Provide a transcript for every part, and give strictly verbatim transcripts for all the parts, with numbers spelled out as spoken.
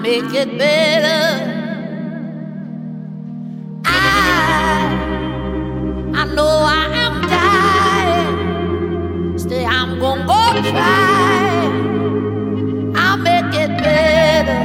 make it better. I, I know I am dying. Still, I'm gonna go try. I'll make it better.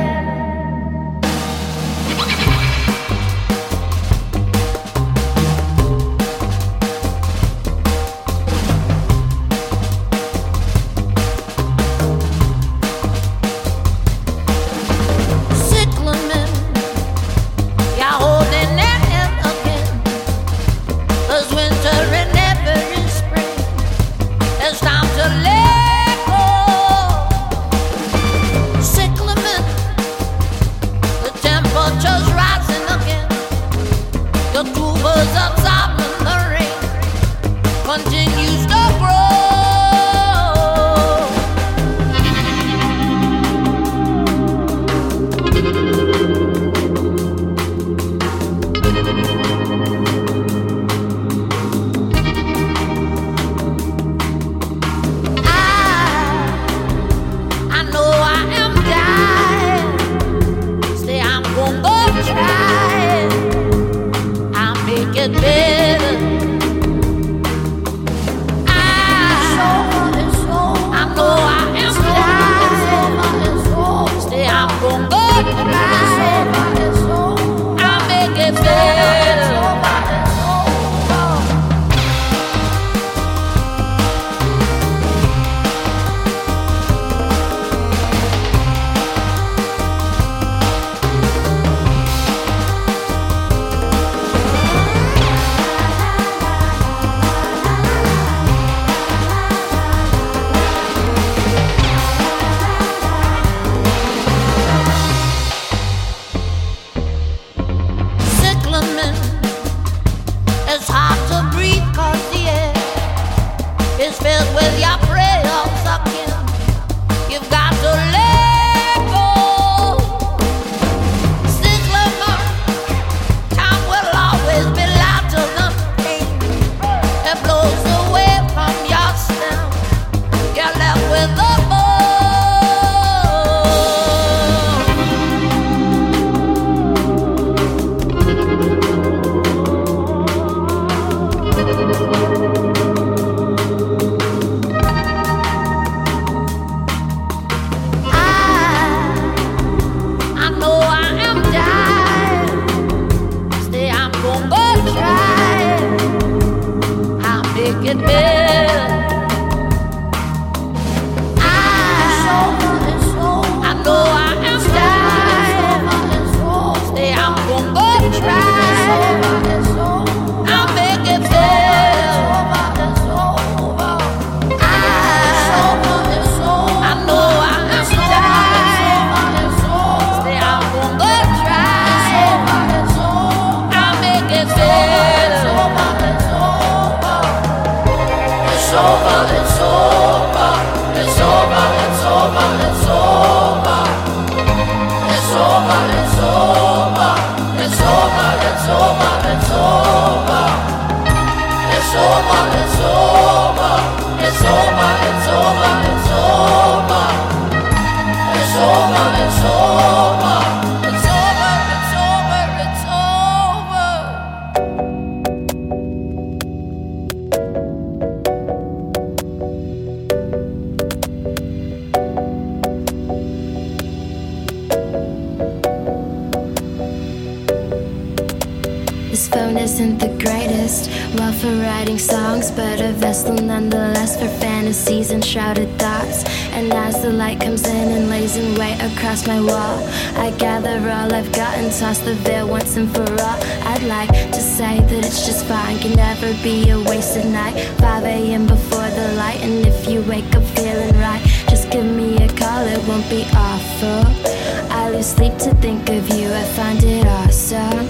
Shrouded thoughts, and as the light comes in and lays in wait across my wall, I gather all I've got and toss the veil once and for all. I'd like to say that it's just fine, can never be a wasted night. five a.m. before the light, and if you wake up feeling right, just give me a call, it won't be awful. I lose sleep to think of you, I find it awesome.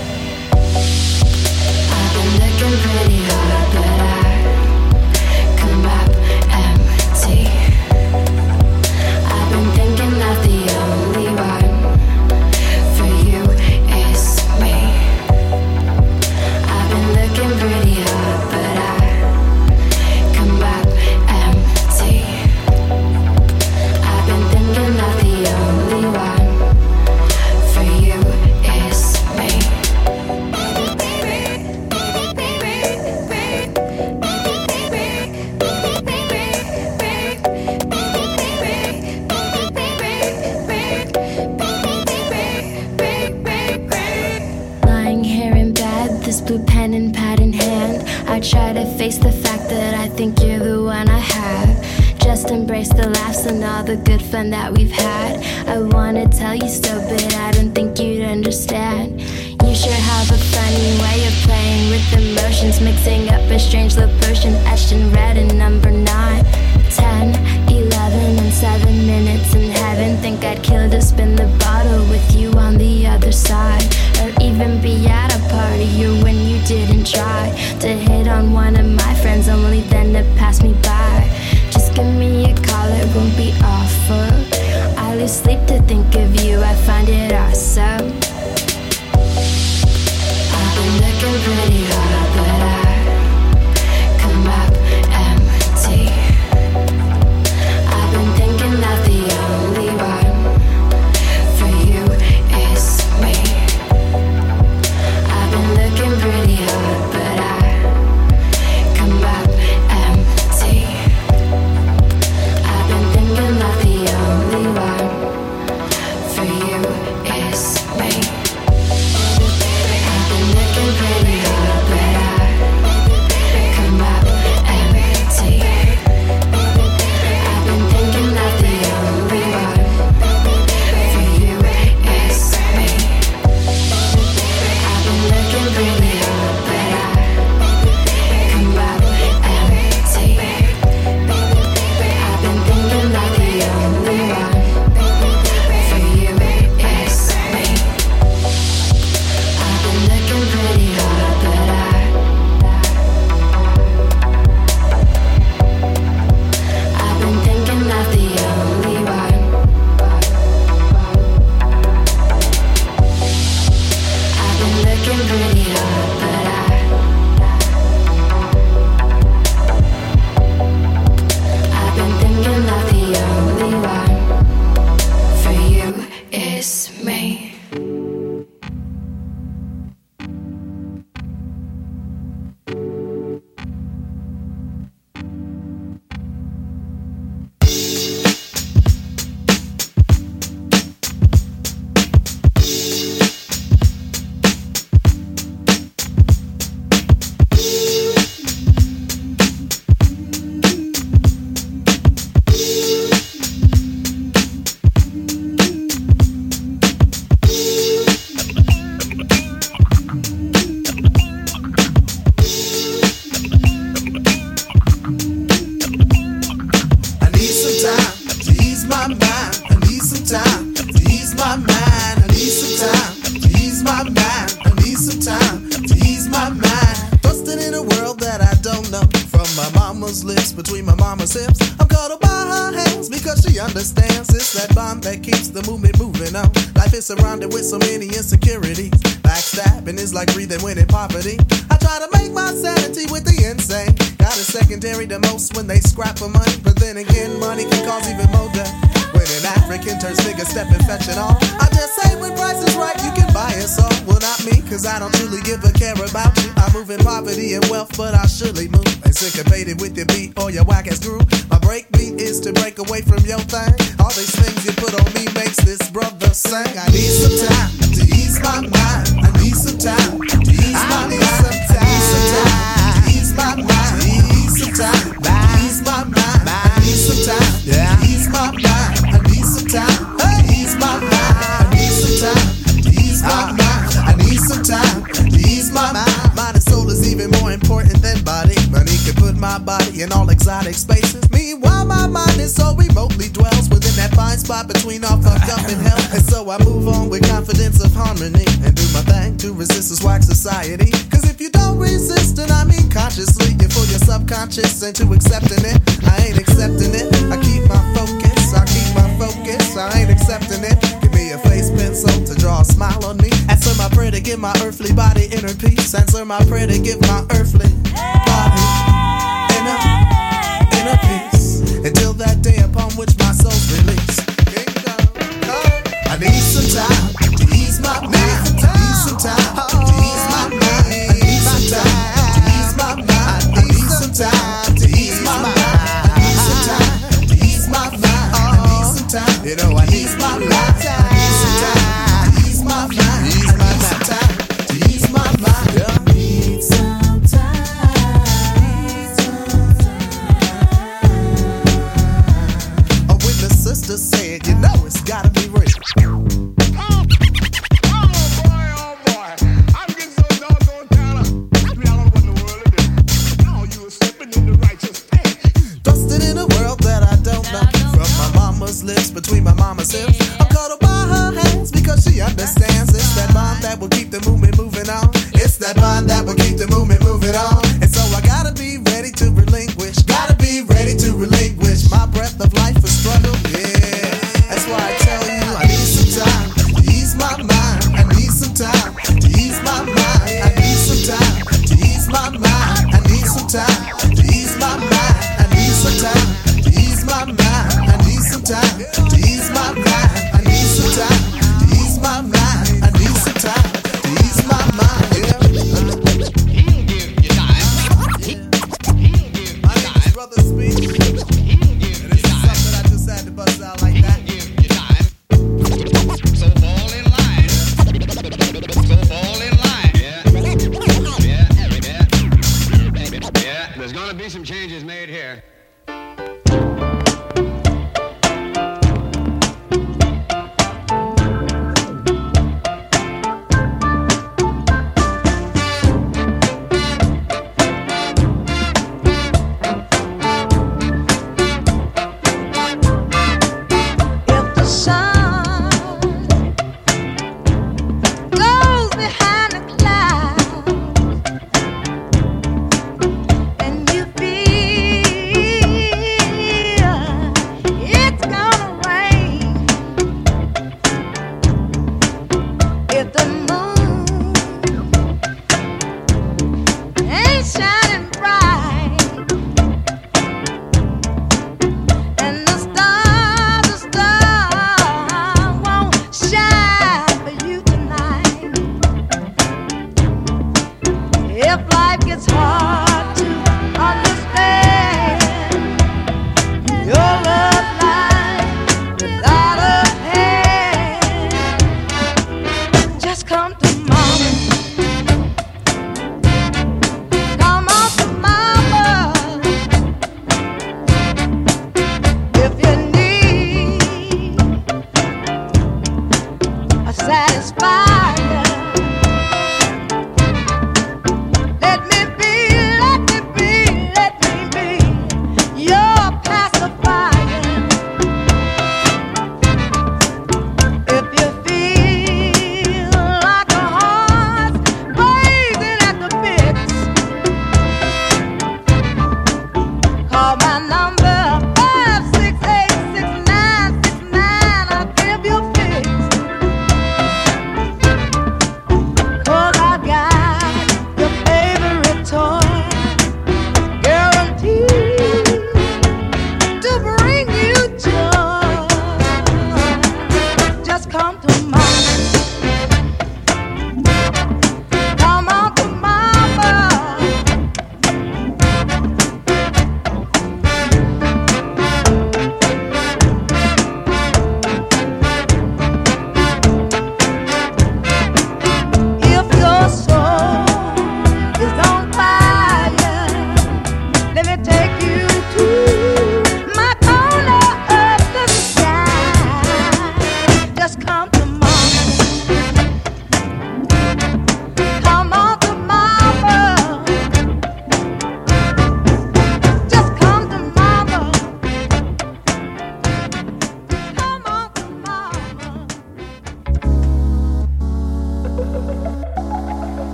I've been looking pretty hard, but I come up empty. I've been thinking that the only one for you is me. I've been looking pretty hard, but I come up empty. I've been thinking that the only one pen and pad in hand, I try to face the fact that I think you're the one I have. Just embrace the laughs and all the good fun that we've had. I wanna tell you so, but I don't think you'd understand. You sure have a funny way of playing with emotions, mixing up a strange little potion etched in red and number nine. Ten, eleven, and seven minutes in heaven. Think I'd kill to spin the bottle with you on the other side, or even be at a party or when you didn't try to hit on one of my friends, only then to pass me by. Just give me a call, it won't be awful. I lose sleep to think of you, I find it awesome. I've been looking pretty hard, but I come up empty. I've been thinking that the only one for you is me. I've been looking pretty hard, but I come up empty. I've been thinking that the only one for you is me. I've been looking pretty hard, but I come up empty. I've been thinking that the only one for you is me. I've been looking pretty hard, but I come up empty. I've been thinking that the only one for you is me. I've been looking pretty hard, but I I've been thinking that the only one. I've been looking pretty hard, but I I've been thinking that the only one for you is me. Surrounded with so many insecurities, backstabbing is like breathing when in poverty. I try to make my sanity with the insane. Got a secondary to most when they scrap for money, but then again, money can cause even more death. When an African turns nigga stepping fetching all, I just say when price is right, you can buy us all. Well, not me, cause I don't truly give a care about you. I move in poverty and wealth, but I surely move and syncopated with your beat or your whack ass groove. My break beat is to break away from your thing. All these things you put on me makes this brother sing. I need some time to ease my mind. I need some time to ease my mind. I need some time to ease my mind. I need some time to ease my mind. I need some time to ease my mind. I need some time to ease my mind. I need some time to ease my mind. I need some time to ease my mind. Mind and soul is even more important than body. Money can put my body in all exotic spaces. Meanwhile, my mind is so remotely dwells within that fine spot between all fucked up and hell. And so I move on with confidence of harmony and do my thing to resist this whack society. Cause if you don't resist, then I mean consciously, you're for your subconscious into accepting it. I ain't accepting it. I keep my focus. I keep my focus. I ain't accepting it. Give me a face pencil to draw a smile on me. Answer my prayer to give my earthly body inner peace. Answer my prayer to give my earthly body inner, inner peace. Until that day upon which my soul's released. I need some time to ease my mind. I need some time to ease my mind. I need some time to ease my mind. I need some time to ease my mind. I need some time to ease my mind. I need some time, you know, I need my mind. I need some time to ease my mind. I need some time to ease my mind. I need going to be some changes made here.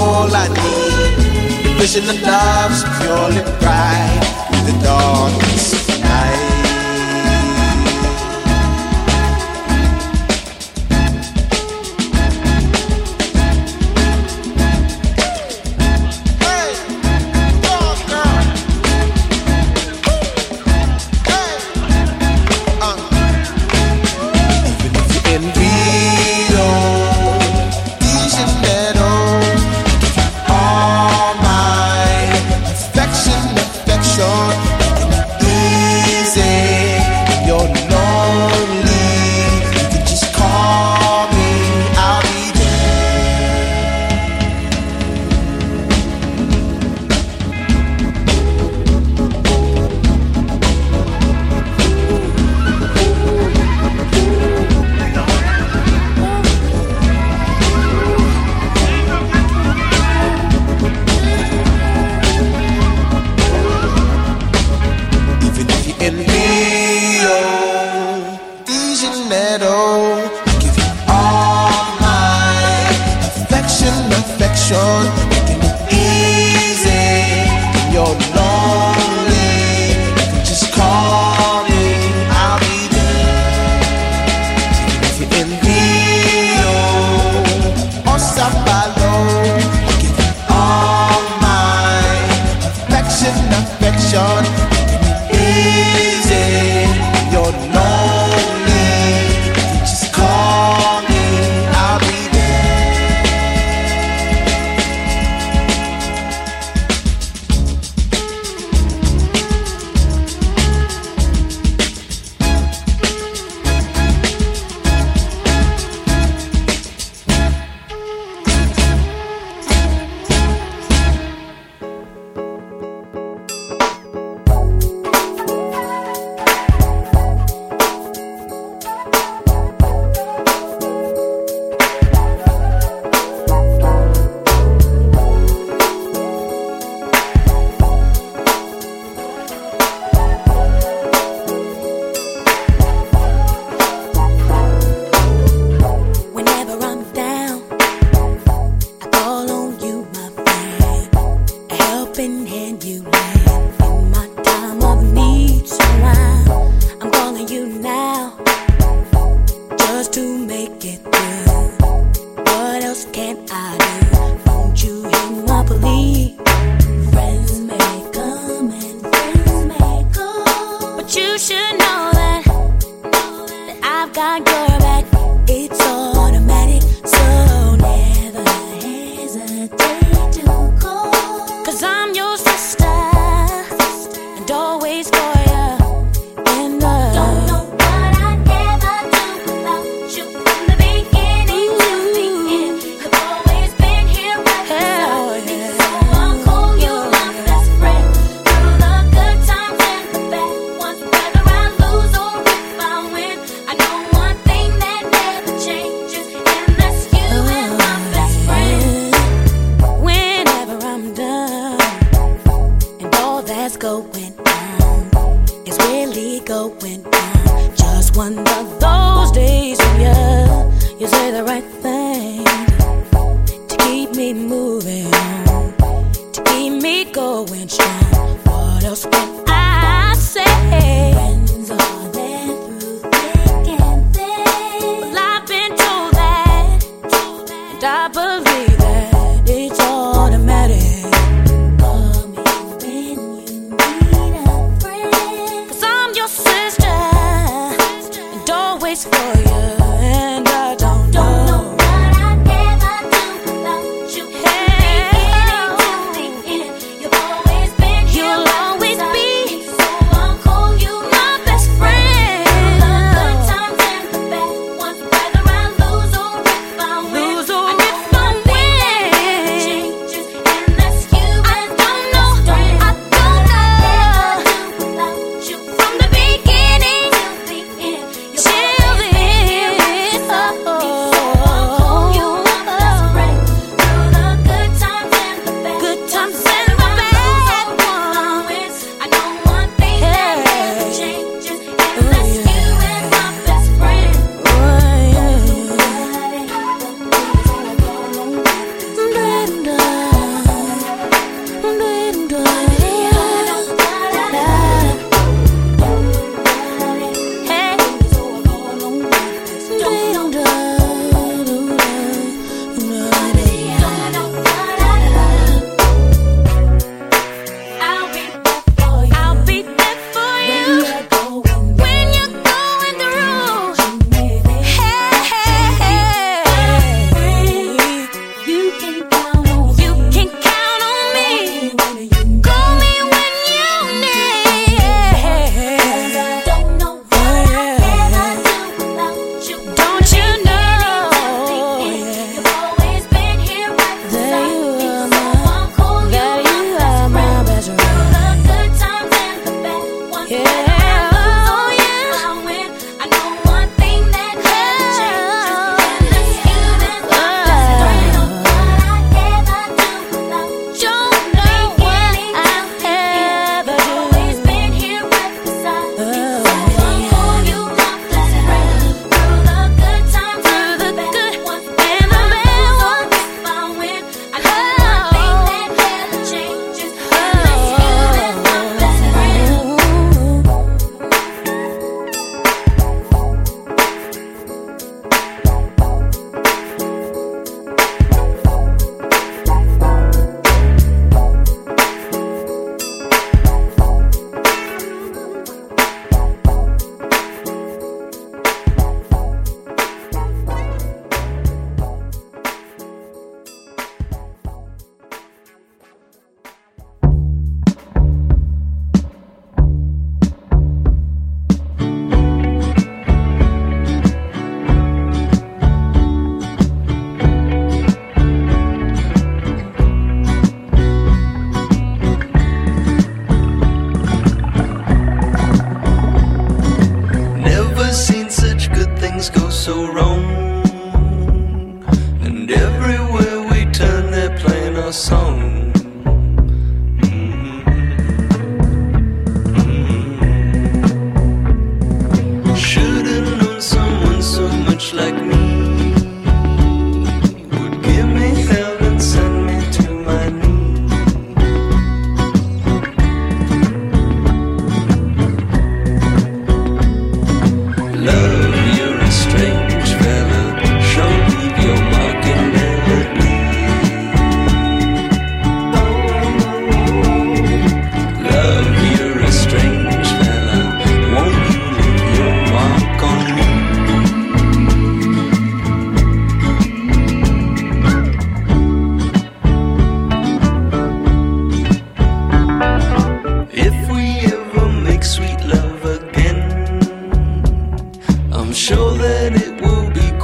Vision of love's purely bright with the darkness. short. Easy, you're lonely. Just call me, I'll be You'll always be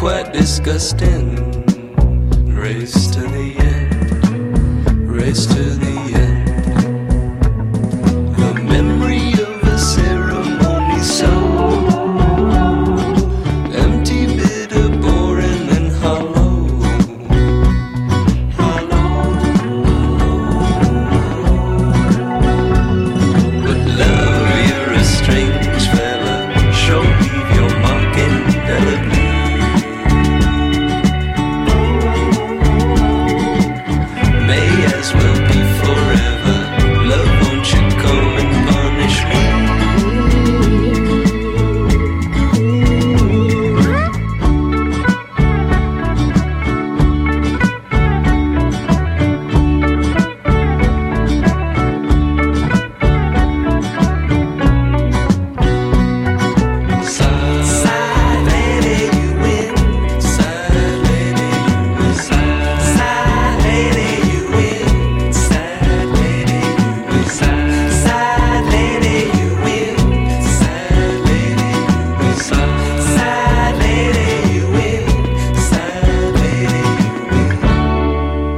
quite disgusting. Race to the end, race to the end. The memory of a ceremony so empty, bitter, boring, and hollow. Hollow. But love, you're a strange fella. Sure, leave your mark indelibly. May as well be forever. Love, won't you come and punish me? Side lady, you win. Side lady, you win. Side lady, you win. Side lady, you win. Side lady, you win. Side lady, you win. Side lady, you win. Side lady, you win.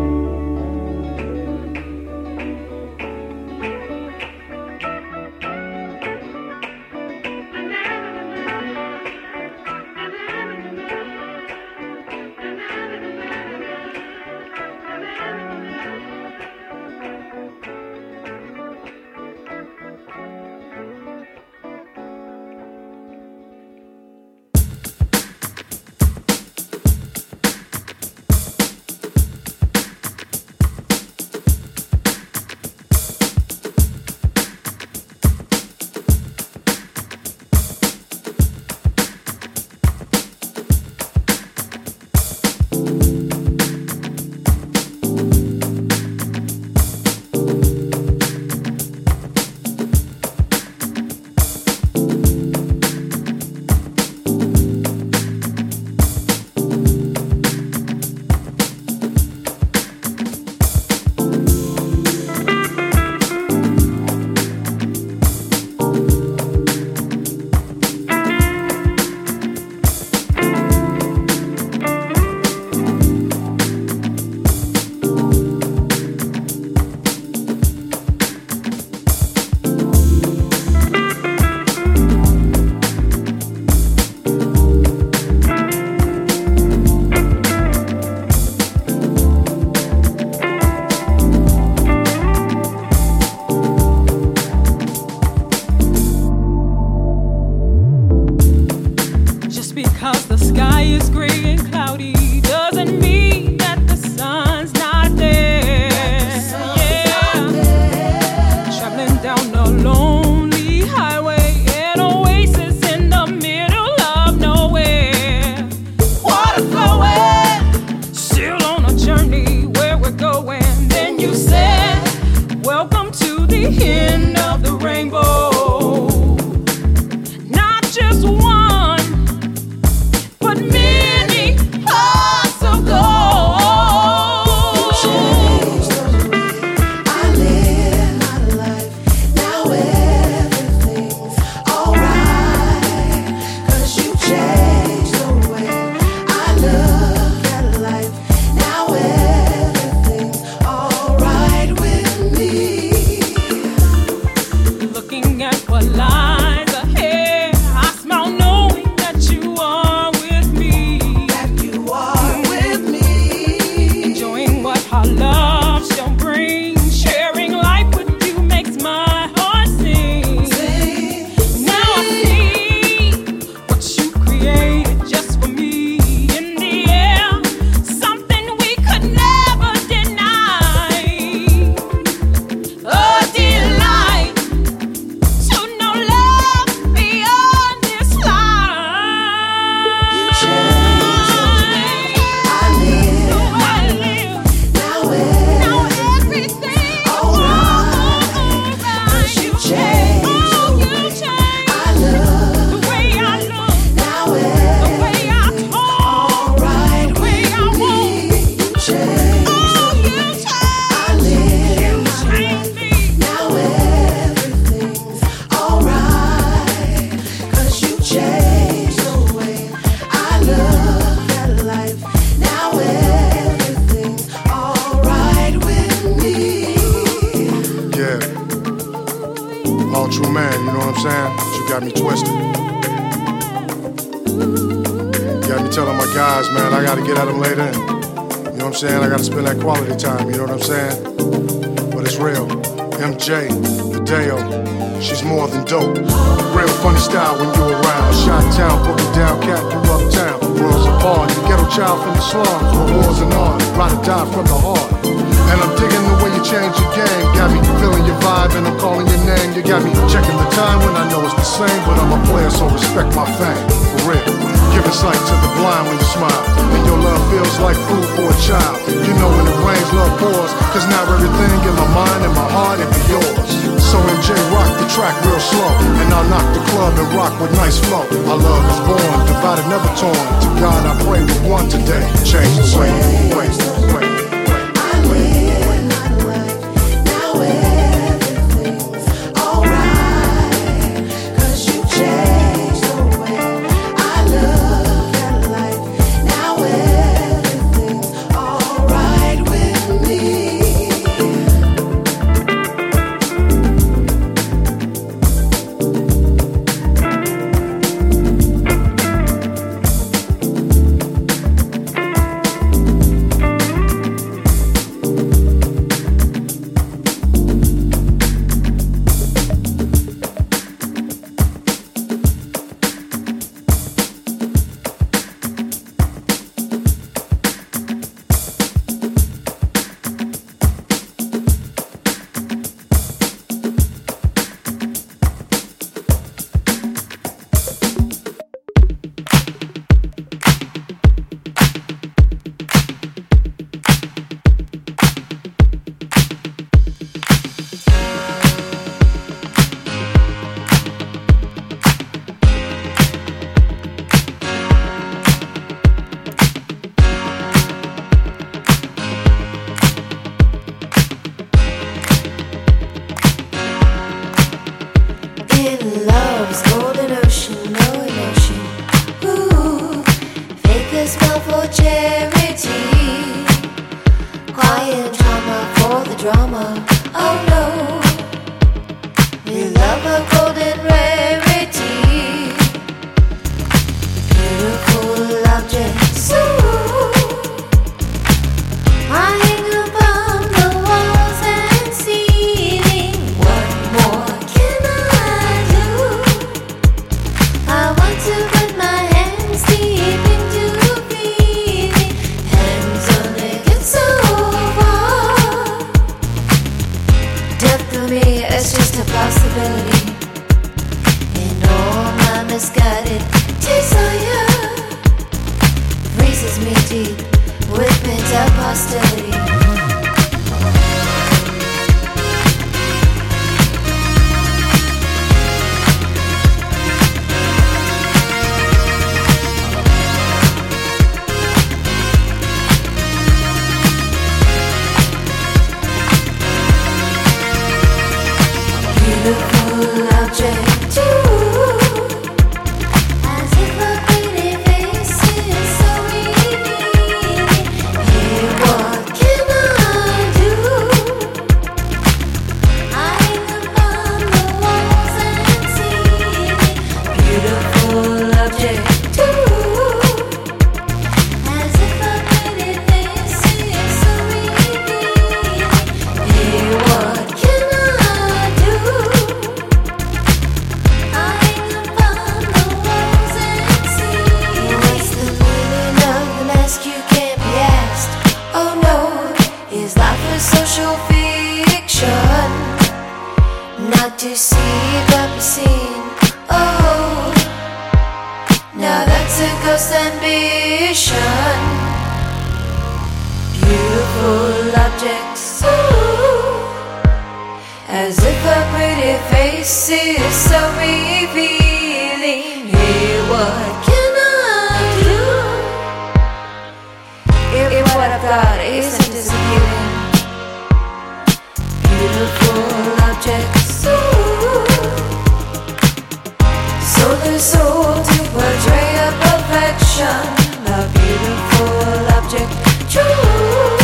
Just because the sky is gray and cloudy doesn't mean that the sun's not there. Yeah. Traveling down a lonely highway, an oasis in the middle of nowhere. Water flowing, still on a journey where we're going. Then you said, welcome to the end of the rainbow. Not just one, but many hearts of gold. I live my life, now everything's alright. 'Cause you changed the way I look at life, now everything's alright with me. Looking at what lies ahead, I smile knowing that you are with me. That you are with me. Enjoying what our love shall bring. Sharing life with you makes my heart sing. Sing, Now I see what you created just for me. In the air, something we could never deny. A delight to know love All true man, you know what I'm saying? But you got me twisted. You got me telling my guys, man, I gotta get at them later. You know what I'm saying? I gotta spend that quality time, you know what I'm saying? But it's real. M J, Hideo, she's more than dope. Real funny style when you around. Shot town, boogie down, cat, you uptown. Worlds apart, you ghetto child from the slums. Where wars and art, ride or die from the heart. And I'm digging the way you change your game. Got me feeling your vibe and I'm calling your name. You got me checking the time when I know it's the same. But I'm a player, so respect my fame. For real. Giving sight to the blind when you smile. And your love feels like food for a child. You know when it rains, love pours. Cause now everything in my mind and my heart it be yours. So M J rock the track real slow. And I'll knock the club and rock with nice flow. Our love is born, divided, never torn. To God I pray we one today. Change the way, way, way.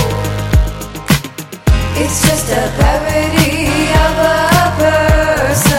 It's just a parody of a person.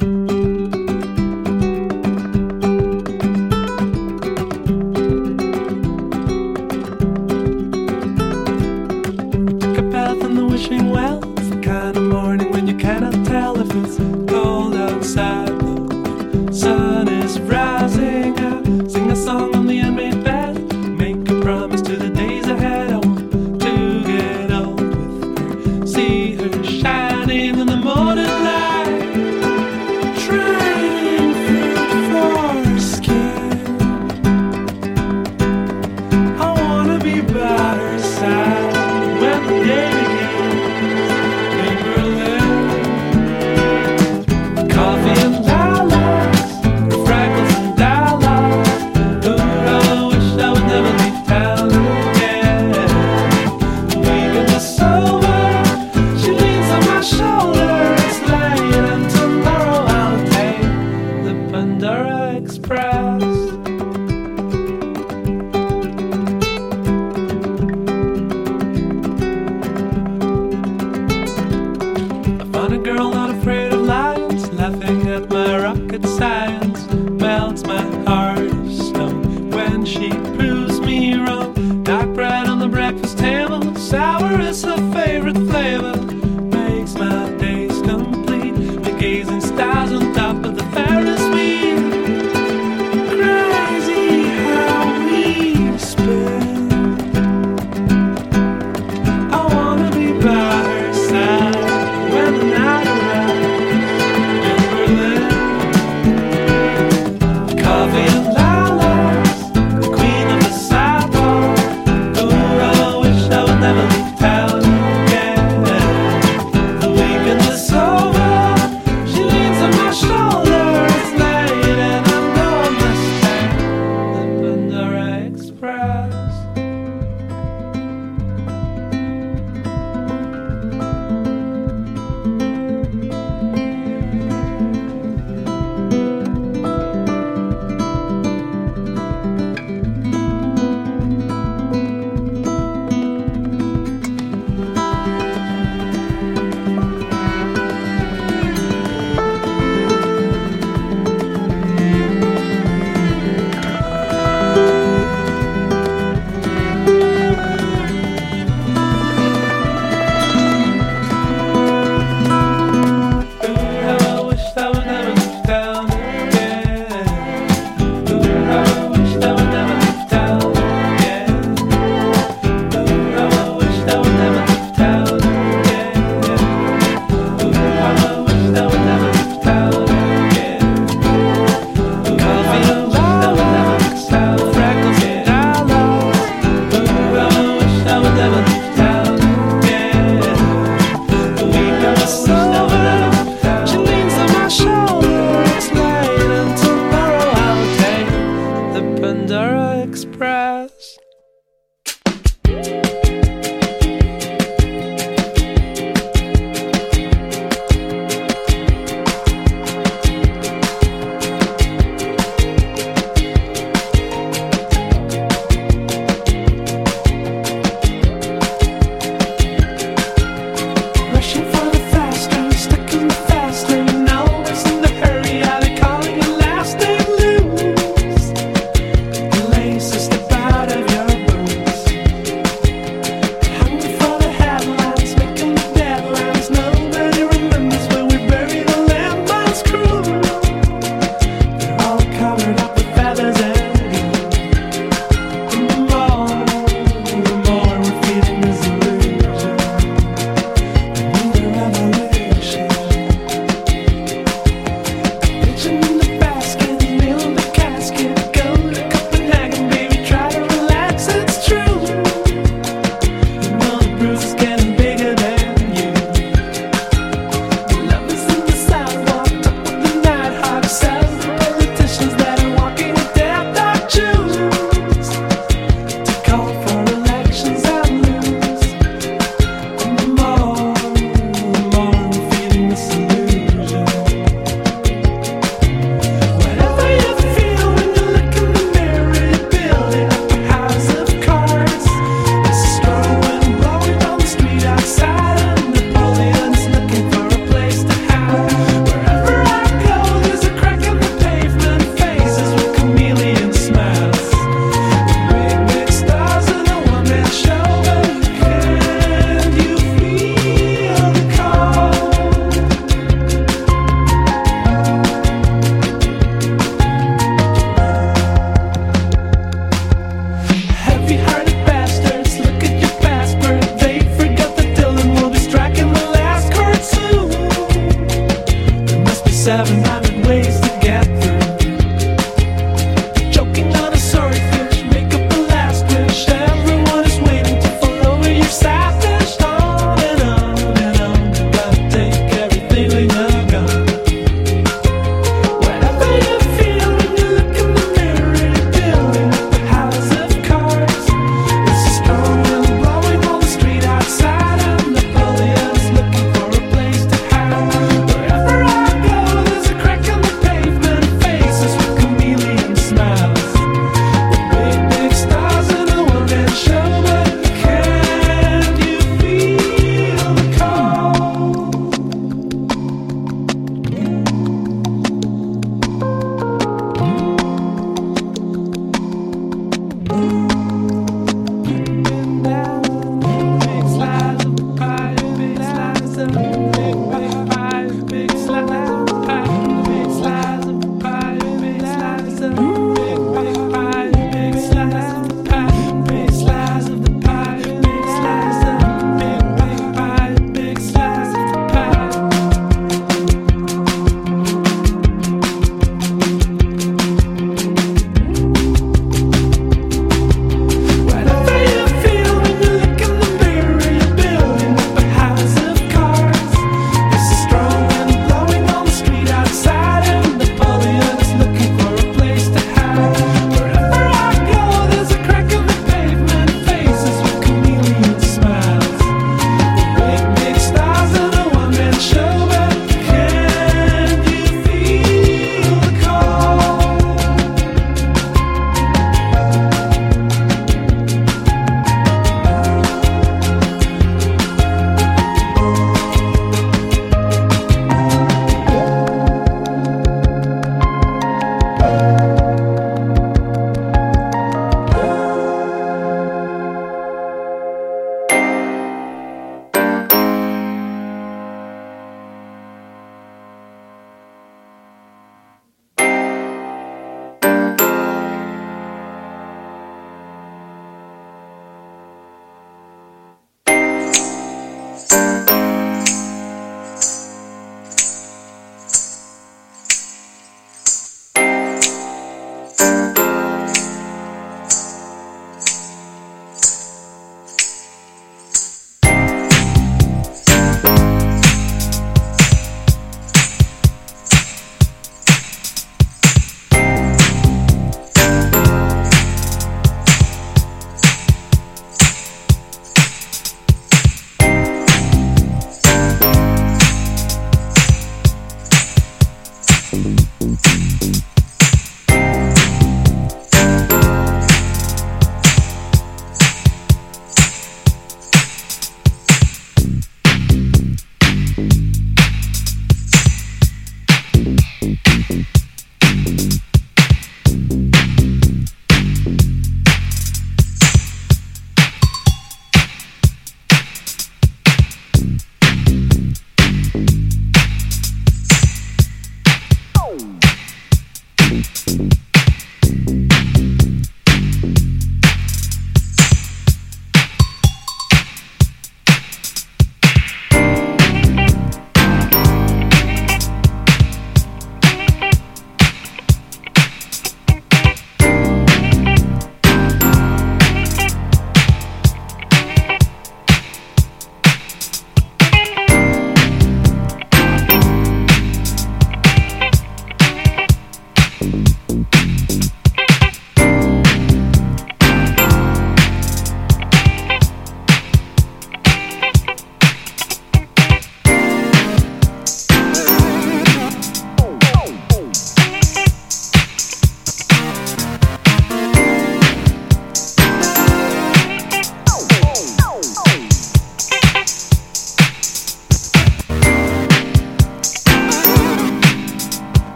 When the night arrives in Berlin. seven by